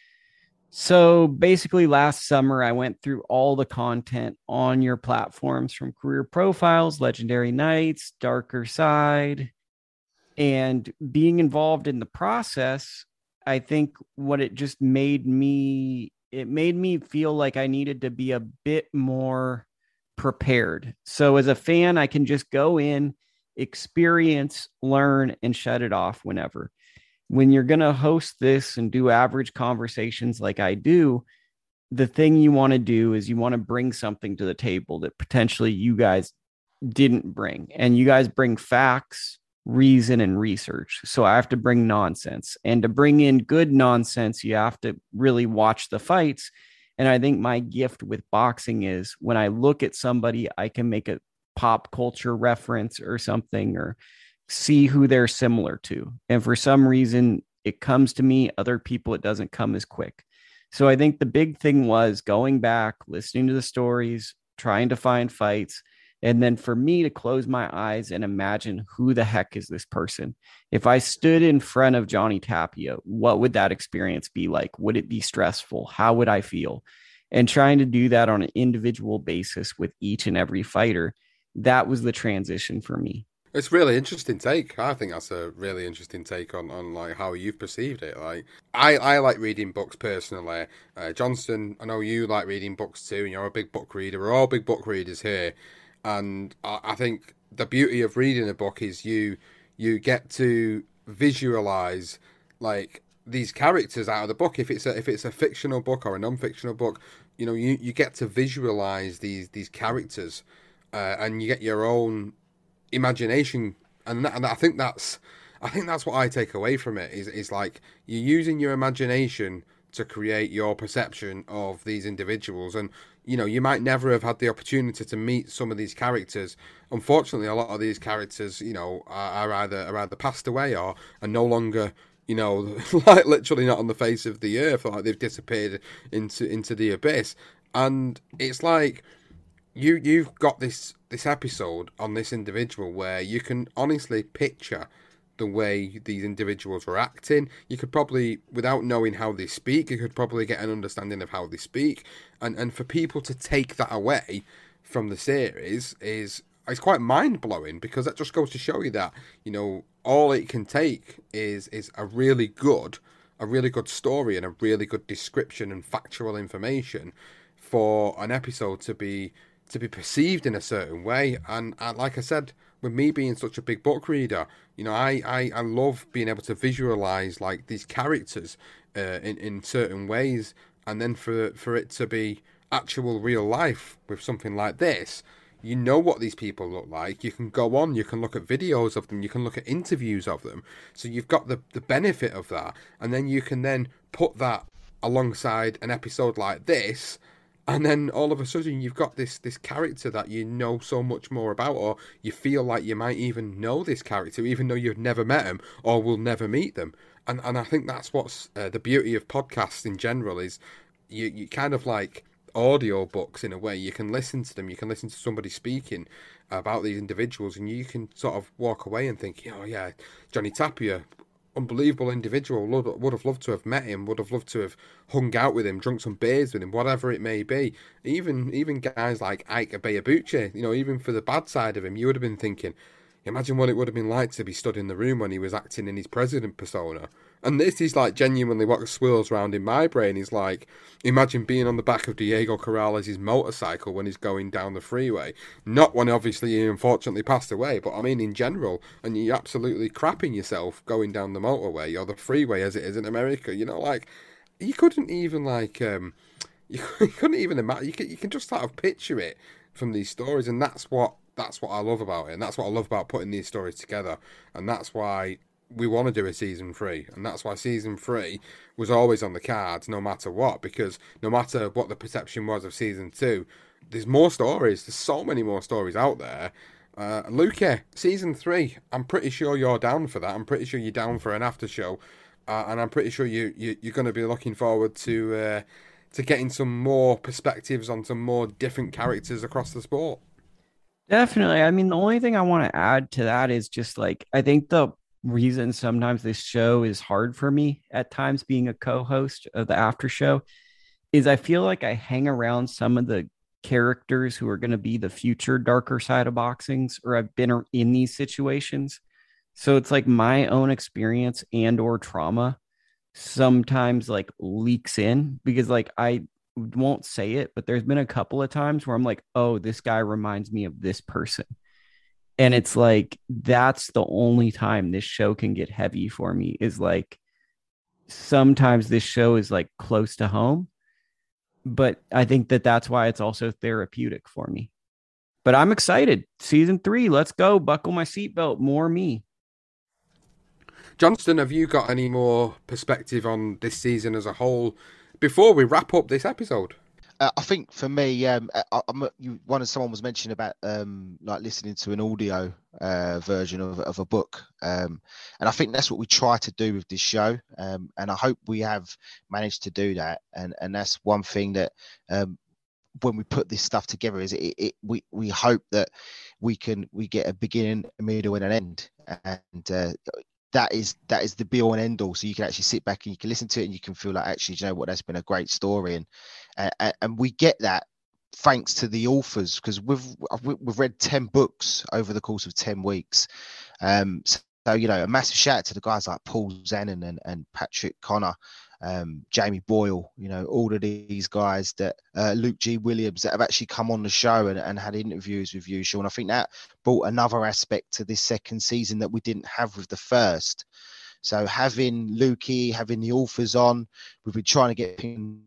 So basically last summer, I went through all the content on your platforms from Career Profiles, Legendary Knights, Darker Side, and being involved in the process, I think what it just made me, it made me feel like I needed to be a bit more prepared. So as a fan, I can just go in, experience, learn, and shut it off whenever. When you're going to host this and do average conversations like I do, the thing you want to do is you want to bring something to the table that potentially you guys didn't bring. And you guys bring facts, reason, and research. So I have to bring nonsense. And to bring in good nonsense, you have to really watch the fights. And I think my gift with boxing is when I look at somebody, I can make a pop culture reference or something, or see who they're similar to. And for some reason, it comes to me. Other people, it doesn't come as quick. So I think the big thing was going back, listening to the stories, trying to find fights. And then for me to close my eyes and imagine who the heck is this person? If I stood in front of Johnny Tapia, what would that experience be like? Would it be stressful? How would I feel? And trying to do that on an individual basis with each and every fighter, that was the transition for me. It's really interesting take. I think that's a really interesting take on, on like how you've perceived it. Like I, I like reading books personally. Uh, Johnston, I know you like reading books too, and you're a big book reader. We're all big book readers here. And I, I think the beauty of reading a book is you you get to visualize like these characters out of the book. If it's a if it's a fictional book or a non-fictional book, you know, you, you get to visualize these these characters, uh, and you get your own imagination. And, that, and I think that's I think that's what I take away from it. Is is like you're using your imagination to create your perception of these individuals. And you know, you might never have had the opportunity to meet some of these characters. Unfortunately, a lot of these characters, you know, are, are either are either passed away or are no longer, you know, like literally not on the face of the earth, or like they've disappeared into into the abyss. And it's like you you've got this this episode on this individual where you can honestly picture the way these individuals were acting. You could probably, without knowing how they speak, you could probably get an understanding of how they speak. And and for people to take that away from the series is is quite mind blowing, because that just goes to show you that, you know, all it can take is is a really good a really good story and a really good description and factual information for an episode to be to be perceived in a certain way. And, and like I said, with me being such a big book reader, you know, I, I, I love being able to visualize like these characters uh, in, in certain ways. And then for, for it to be actual real life with something like this, you know what these people look like. You can go on, you can look at videos of them, you can look at interviews of them. So you've got the, the benefit of that. And then you can then put that alongside an episode like this, And then all of a sudden you've got this this character that you know so much more about, or you feel like you might even know this character, even though you've never met them or will never meet them. And and I think that's what's uh, the beauty of podcasts in general is you, you kind of like audio books in a way. You can listen to them, you can listen to somebody speaking about these individuals, and you can sort of walk away and think, oh yeah, Johnny Tapia, unbelievable individual, would, would have loved to have met him, would have loved to have hung out with him, drunk some beers with him, whatever it may be. Even even guys like Ike Abeyabuchi, you know, even for the bad side of him, you would have been thinking, imagine what it would have been like to be stood in the room when he was acting in his president persona. And this is like genuinely what swirls around in my brain is like, imagine being on the back of Diego Corrales' motorcycle when he's going down the freeway. Not when obviously he unfortunately passed away, but I mean in general, and you're absolutely crapping yourself going down the motorway or the freeway as it is in America. You know, like, you couldn't even like, um, you, you couldn't even imagine, you can, you can just sort of picture it from these stories, and that's what That's what I love about it, and that's what I love about putting these stories together, and that's why we want to do a season three, and that's why season three was always on the cards no matter what, because no matter what the perception was of season two, there's more stories, there's so many more stories out there. Uh, Luke, season three, I'm pretty sure you're down for that, I'm pretty sure you're down for an after show, uh, and I'm pretty sure you, you, you're going to be looking forward to, uh, to getting some more perspectives on some more different characters across the sport. Definitely. I mean, the only thing I want to add to that is just like, I think the reason sometimes this show is hard for me at times being a co-host of the after show is I feel like I hang around some of the characters who are going to be the future darker side of boxings, or I've been in these situations. So it's like my own experience and or trauma sometimes like leaks in, because like I won't say it, but there's been a couple of times where I'm like, oh, this guy reminds me of this person. And it's like, that's the only time this show can get heavy for me, is like, sometimes this show is like close to home, but I think that that's why it's also therapeutic for me. But I'm excited. Season three, let's go. Buckle my seatbelt. More me. Johnston, have you got any more perspective on this season as a whole before we wrap up this episode? Uh, I think for me, um, I, I'm, you, one of someone was mentioning about um, like listening to an audio uh, version of, of a book, um, and I think that's what we try to do with this show, um, and I hope we have managed to do that. And and that's one thing that um, when we put this stuff together, is it, it we we hope that we can we get a beginning, a middle, and an end, and uh, that is that is the be all and end all. So you can actually sit back and you can listen to it and you can feel like, actually, you know what, that's been a great story. And and, and we get that thanks to the authors, because we've we've read ten books over the course of ten weeks. Um, so, you know, a massive shout out to the guys like Paul Zenon and, and Patrick Connor, um, Jamie Boyle, you know, all of these guys that uh, Luke G. Williams that have actually come on the show and, and had interviews with you, Sean. I think that brought another aspect to this second season that we didn't have with the first. So having Lukey, having the authors on, we've been trying to get him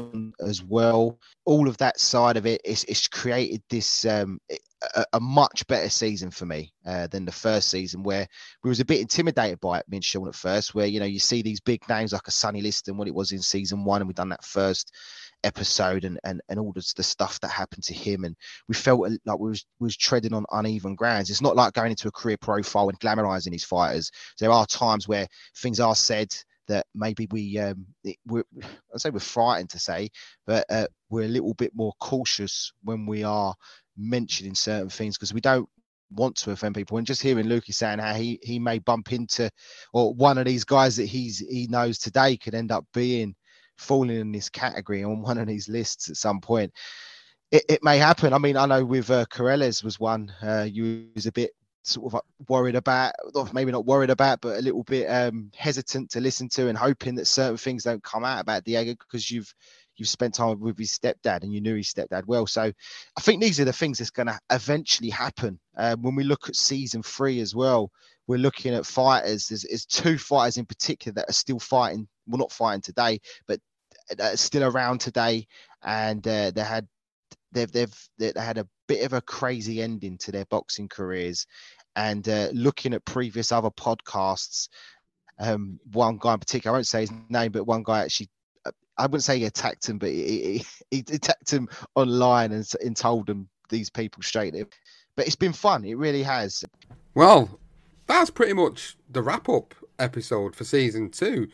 as well. All of that side of it, it's, it's created this um, a, a much better season for me uh, than the first season, where we was a bit intimidated by it, me and Sean, at first, where, you know, you see these big names like a Sonny Liston, what it was in season one, and we've done that first episode, and and and all the, the stuff that happened to him, and we felt like we was, we was treading on uneven grounds. It's not like going into a career profile and glamorizing his fighters. There are times where things are said that maybe we um we're, I say we're frightened to say, but uh, we're a little bit more cautious when we are mentioning certain things, because we don't want to offend people. And just hearing Lukey saying how he he may bump into, or one of these guys that he's he knows today could end up being falling in this category on one of these lists at some point. It, it may happen. I mean, I know with uh, Corrales was one uh, you was a bit sort of worried about, or maybe not worried about, but a little bit um, hesitant to listen to, and hoping that certain things don't come out about Diego because you've you've spent time with his stepdad and you knew his stepdad well. So I think these are the things that's going to eventually happen. Uh, when we look at season three as well, we're looking at fighters. There's, there's two fighters in particular that are still fighting, well, not fighting today, but uh, still around today, and uh, they had they've they've they had a bit of a crazy ending to their boxing careers. And uh, looking at previous other podcasts, um, one guy in particular, I won't say his name, but one guy actually I wouldn't say he attacked him, but he, he, he attacked him online and, and told them these people straight. But it's been fun. It really has. Well, that's pretty much the wrap-up episode for season two.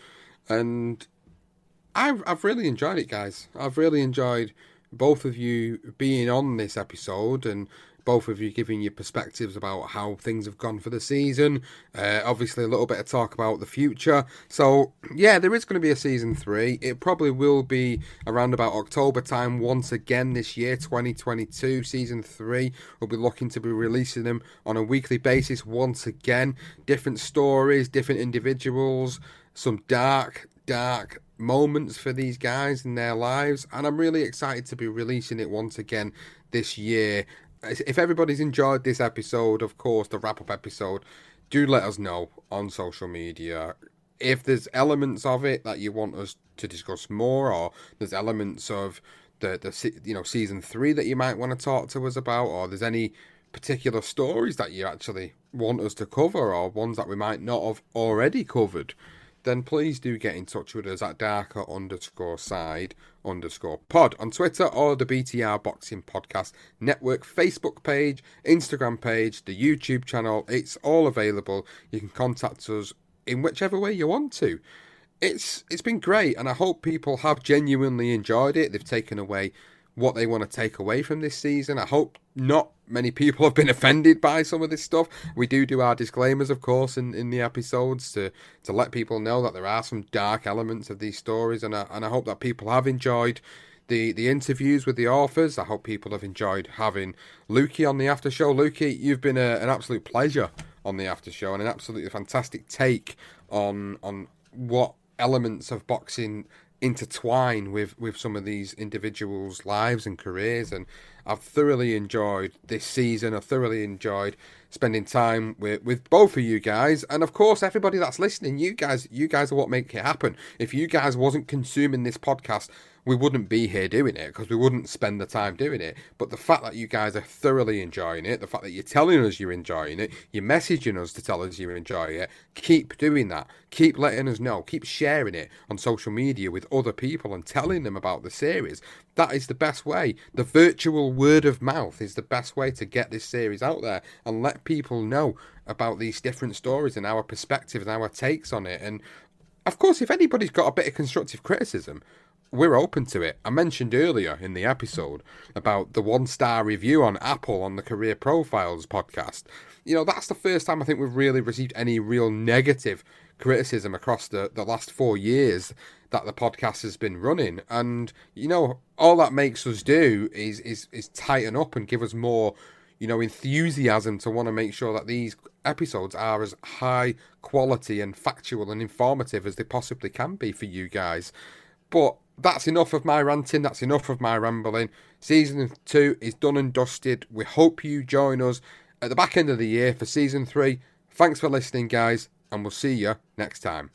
And I've, I've really enjoyed it, guys. I've really enjoyed both of you being on this episode and both of you giving your perspectives about how things have gone for the season. Uh, obviously, a little bit of talk about the future. So, yeah, there is going to be a season three. It probably will be around about October time once again this year, twenty twenty-two. Season three. We'll be looking to be releasing them on a weekly basis once again. Different stories, different individuals, some dark, dark moments for these guys in their lives. And I'm really excited to be releasing it once again this year. If everybody's enjoyed this episode, of course, the wrap-up episode, do let us know on social media. If there's elements of it that you want us to discuss more, or there's elements of the, the you know season three that you might want to talk to us about, or there's any particular stories that you actually want us to cover, or ones that we might not have already covered, then please do get in touch with us at darker underscore side underscore pod on Twitter, or the B T R Boxing Podcast Network Facebook page, Instagram page, the YouTube channel. It's all available. You can contact us in whichever way you want to. It's It's been great, and I hope people have genuinely enjoyed it. They've taken away what they want to take away from this season. I hope not many people have been offended by some of this stuff. We do do our disclaimers, of course, in, in the episodes to, to let people know that there are some dark elements of these stories, and I, and I hope that people have enjoyed the, the interviews with the authors. I hope people have enjoyed having Lukey on the after show. Lukey, you've been a, an absolute pleasure on the after show, and an absolutely fantastic take on on what elements of boxing intertwine with, with some of these individuals' lives and careers, and I've thoroughly enjoyed this season. I've thoroughly enjoyed spending time with, with both of you guys, and of course everybody that's listening. You guys, you guys are what make it happen. If you guys wasn't consuming this podcast, we wouldn't be here doing it, because we wouldn't spend the time doing it. But the fact that you guys are thoroughly enjoying it, the fact that you're telling us you're enjoying it, you're messaging us to tell us you're enjoying it, keep doing that. Keep letting us know. Keep sharing it on social media with other people and telling them about the series. That is the best way. The virtual word of mouth is the best way to get this series out there and let people know about these different stories and our perspectives and our takes on it. And of course, if anybody's got a bit of constructive criticism, we're open to it. I mentioned earlier in the episode about the one-star review on Apple on the Career Profiles podcast. You know, that's the first time I think we've really received any real negative criticism across the, the last four years that the podcast has been running. And, you know, all that makes us do is is, is tighten up and give us more, you know, enthusiasm to want to make sure that these episodes are as high quality and factual and informative as they possibly can be for you guys. But that's enough of my ranting. That's enough of my rambling. Season two is done and dusted. We hope you join us at the back end of the year for season three. Thanks for listening, guys, and we'll see you next time.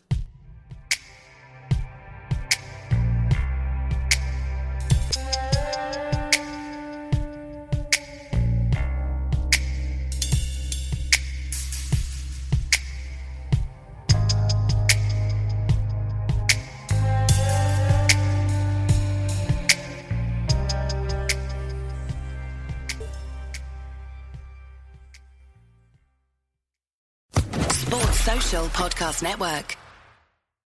Social Podcast Network.